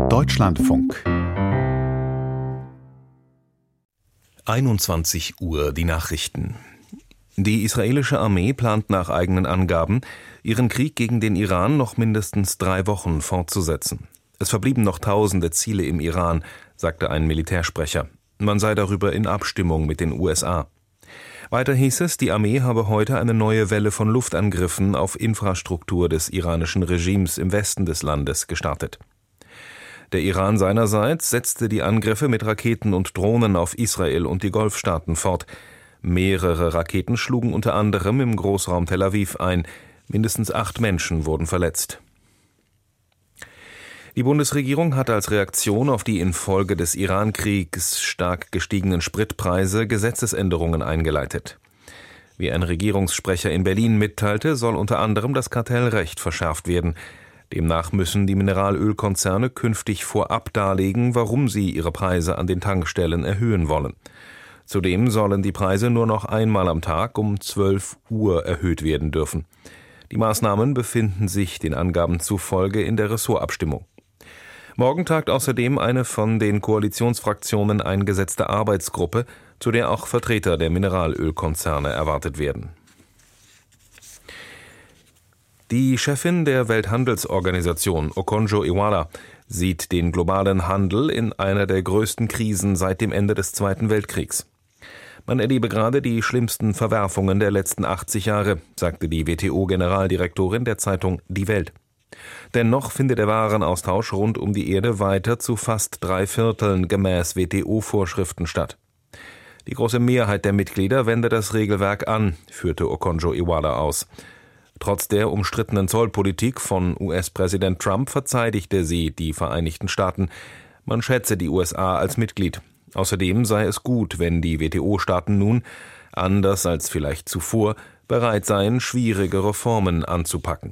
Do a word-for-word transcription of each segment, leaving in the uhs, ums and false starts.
Deutschlandfunk. einundzwanzig Uhr, die Nachrichten. Die israelische Armee plant nach eigenen Angaben, ihren Krieg gegen den Iran noch mindestens drei Wochen fortzusetzen. Es verblieben noch tausende Ziele im Iran, sagte ein Militärsprecher. Man sei darüber in Abstimmung mit den U S A. Weiter hieß es, die Armee habe heute eine neue Welle von Luftangriffen auf Infrastruktur des iranischen Regimes im Westen des Landes gestartet. Der Iran seinerseits setzte die Angriffe mit Raketen und Drohnen auf Israel und die Golfstaaten fort. Mehrere Raketen schlugen unter anderem im Großraum Tel Aviv ein. Mindestens acht Menschen wurden verletzt. Die Bundesregierung hat als Reaktion auf die infolge des Iran-Kriegs stark gestiegenen Spritpreise Gesetzesänderungen eingeleitet. Wie ein Regierungssprecher in Berlin mitteilte, soll unter anderem das Kartellrecht verschärft werden. Demnach müssen die Mineralölkonzerne künftig vorab darlegen, warum sie ihre Preise an den Tankstellen erhöhen wollen. Zudem sollen die Preise nur noch einmal am Tag um zwölf Uhr erhöht werden dürfen. Die Maßnahmen befinden sich den Angaben zufolge in der Ressortabstimmung. Morgen tagt außerdem eine von den Koalitionsfraktionen eingesetzte Arbeitsgruppe, zu der auch Vertreter der Mineralölkonzerne erwartet werden. Die Chefin der Welthandelsorganisation, Okonjo-Iweala, sieht den globalen Handel in einer der größten Krisen seit dem Ende des Zweiten Weltkriegs. Man erlebe gerade die schlimmsten Verwerfungen der letzten achtzig Jahre, sagte die W T O-Generaldirektorin der Zeitung Die Welt. Dennoch findet der Warenaustausch rund um die Erde weiter zu fast drei Vierteln gemäß W T O-Vorschriften statt. Die große Mehrheit der Mitglieder wende das Regelwerk an, führte Okonjo-Iweala aus. Trotz der umstrittenen Zollpolitik von U S-Präsident Trump verteidigte sie die Vereinigten Staaten. Man schätze die U S A als Mitglied. Außerdem sei es gut, wenn die W T O-Staaten nun, anders als vielleicht zuvor, bereit seien, schwierige Reformen anzupacken.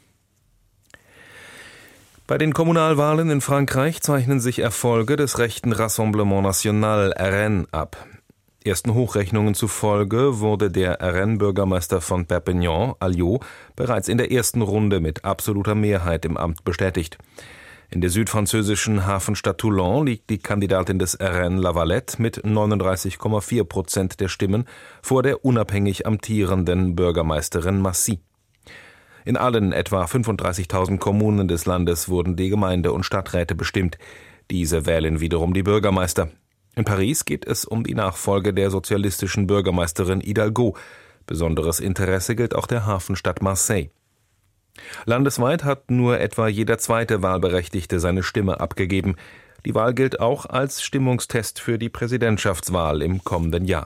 Bei den Kommunalwahlen in Frankreich zeichnen sich Erfolge des rechten Rassemblement National R N ab. Ersten Hochrechnungen zufolge wurde der R N-Bürgermeister von Perpignan, Alliot, bereits in der ersten Runde mit absoluter Mehrheit im Amt bestätigt. In der südfranzösischen Hafenstadt Toulon liegt die Kandidatin des R N, Lavalette, mit neununddreißig Komma vier Prozent der Stimmen vor der unabhängig amtierenden Bürgermeisterin Massy. In allen etwa fünfunddreißigtausend Kommunen des Landes wurden die Gemeinde- und Stadträte bestimmt. Diese wählen wiederum die Bürgermeister. In Paris geht es um die Nachfolge der sozialistischen Bürgermeisterin Hidalgo. Besonderes Interesse gilt auch der Hafenstadt Marseille. Landesweit hat nur etwa jeder zweite Wahlberechtigte seine Stimme abgegeben. Die Wahl gilt auch als Stimmungstest für die Präsidentschaftswahl im kommenden Jahr.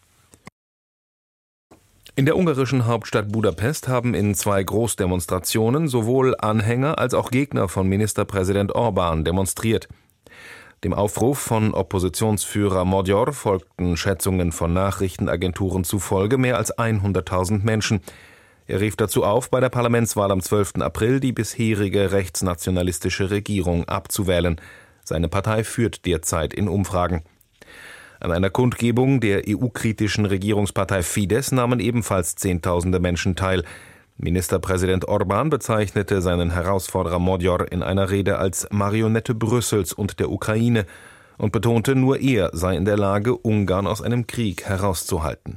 In der ungarischen Hauptstadt Budapest haben in zwei Großdemonstrationen sowohl Anhänger als auch Gegner von Ministerpräsident Orbán demonstriert. Dem Aufruf von Oppositionsführer Magyar folgten Schätzungen von Nachrichtenagenturen zufolge mehr als hunderttausend Menschen. Er rief dazu auf, bei der Parlamentswahl am zwölften April die bisherige rechtsnationalistische Regierung abzuwählen. Seine Partei führt derzeit in Umfragen. An einer Kundgebung der E U-kritischen Regierungspartei Fidesz nahmen ebenfalls Zehntausende Menschen teil. Ministerpräsident Orbán bezeichnete seinen Herausforderer Magyar in einer Rede als Marionette Brüssels und der Ukraine und betonte, nur er sei in der Lage, Ungarn aus einem Krieg herauszuhalten.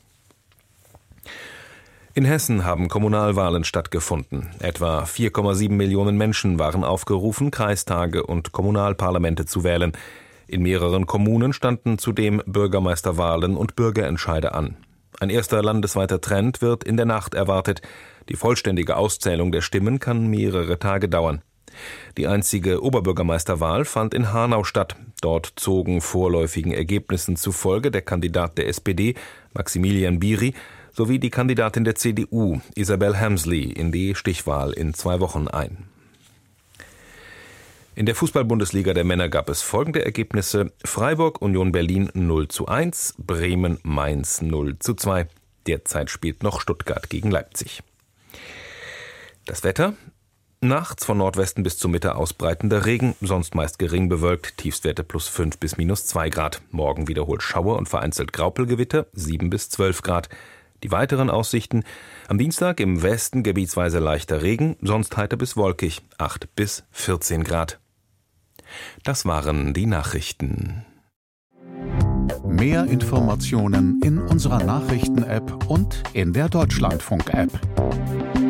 In Hessen haben Kommunalwahlen stattgefunden. Etwa vier Komma sieben Millionen Menschen waren aufgerufen, Kreistage und Kommunalparlamente zu wählen. In mehreren Kommunen standen zudem Bürgermeisterwahlen und Bürgerentscheide an. Ein erster landesweiter Trend wird in der Nacht erwartet. Die vollständige Auszählung der Stimmen kann mehrere Tage dauern. Die einzige Oberbürgermeisterwahl fand in Hanau statt. Dort zogen vorläufigen Ergebnissen zufolge der Kandidat der S P D, Maximilian Biri, sowie die Kandidatin der C D U, Isabel Hemsley, in die Stichwahl in zwei Wochen ein. In der Fußball-Bundesliga der Männer gab es folgende Ergebnisse: Freiburg Union Berlin null zu eins, Bremen Mainz null zu zwei. Derzeit spielt noch Stuttgart gegen Leipzig. Das Wetter: Nachts von Nordwesten bis zur Mitte ausbreitender Regen, sonst meist gering bewölkt, Tiefstwerte plus fünf bis minus zwei Grad. Morgen wiederholt Schauer und vereinzelt Graupelgewitter, sieben bis zwölf Grad. Die weiteren Aussichten: am Dienstag im Westen gebietsweise leichter Regen, sonst heiter bis wolkig, acht bis vierzehn Grad. Das waren die Nachrichten. Mehr Informationen in unserer Nachrichten-App und in der Deutschlandfunk-App.